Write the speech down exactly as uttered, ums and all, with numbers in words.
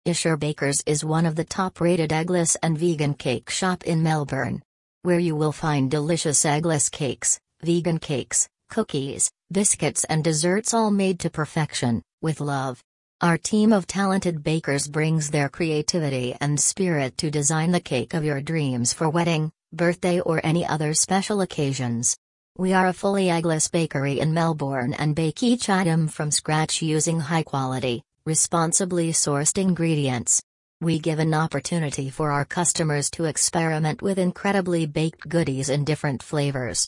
Isher Bakers is one of the top-rated eggless and vegan cake shop in Melbourne, where you will find delicious eggless cakes, vegan cakes, cookies, biscuits and desserts all made to perfection, with love. Our team of talented bakers brings their creativity and spirit to design the cake of your dreams for wedding, birthday or any other special occasions. We are a fully eggless bakery in Melbourne and bake each item from scratch using high-quality, responsibly sourced ingredients. We give an opportunity for our customers to experiment with incredibly baked goodies in different flavors.